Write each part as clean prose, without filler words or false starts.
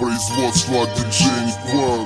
производства от диджей класс.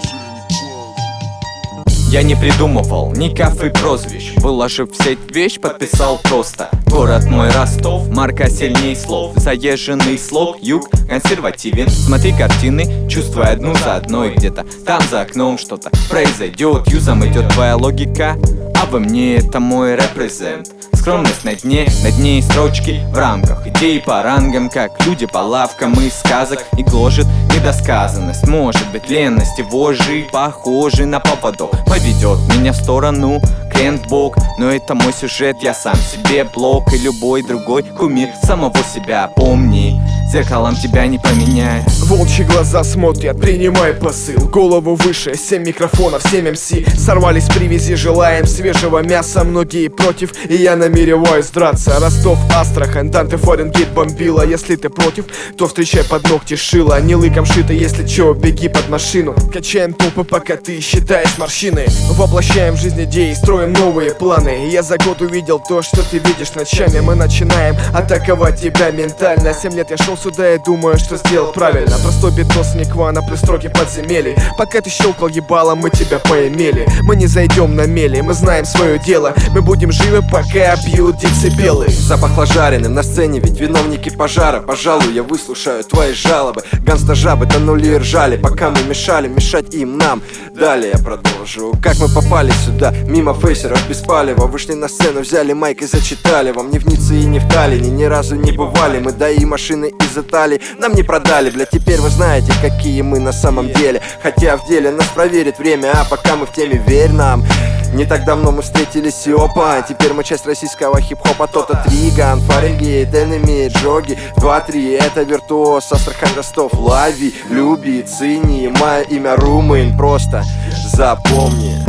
Я не придумывал никаких и прозвищ, выложив в сеть вещь, подписал просто: город мой Ростов, марка сильней слов, заезженный слог, юг консервативен. Смотри картины, чувствуй одну за одной, где-то там за окном что-то произойдет. Юзом идет твоя логика, а во мне это мой репрезент. Скромность на дне строчки в рамках идей по рангам, как люди по лавкам из сказок. И гложет недосказанность, может быть ленность и вожжи, похожий на поводок, поведет меня в сторону крен в бок. Но это мой сюжет, я сам себе блок, и любой другой кумир самого себя. Помни, зеркалом тебя не поменяет. Волчьи глаза смотрят, принимай посыл. Голову выше, 7 микрофонов, 7 МС. Сорвались с привязи, желаем свежего мяса. Многие против, и я намереваюсь драться. Ростов, Астрахань, Данте, Фаренгейт бомбила. Если ты против, то встречай под ногти шило. Не лыком шито, если чё, беги под машину. Качаем толпы, пока ты считаешь морщины. Воплощаем в жизнь идеи, строим новые планы. Я за год увидел то, что ты видишь ночами. Мы начинаем атаковать тебя ментально. 7 лет я шел сюда и думаю, что сделал правильно. Простой битос Никвана плюс строки подземелий. Пока ты щелкал ебалом, мы тебя поимели. Мы не зайдем на мели, мы знаем свое дело. Мы будем живы, пока бьют децибелы. Запахло жареным на сцене, ведь виновники пожара. Пожалуй, я выслушаю твои жалобы. Ганста-жабы тонули и ржали, пока мы мешали мешать им нам. Далее я продолжу. Как мы попали сюда, мимо фейсеров без палева. Вышли на сцену, взяли майк и зачитали. Вам ни в Ницце и ни в Таллине ни разу не бывали. Мы да и машины из Италии нам не продали, бля. Теперь вы знаете, какие мы на самом деле. Хотя в деле нас проверит время, а пока мы в теме, верь нам. Не так давно мы встретились и опа, теперь мы часть российского хип-хопа. То-то Триган, Фаренгейт, Энеми, Джоги 2-3, это виртуоз, Астрахань, Ростов, лови, люби, цени. Мое имя Румын, просто запомни.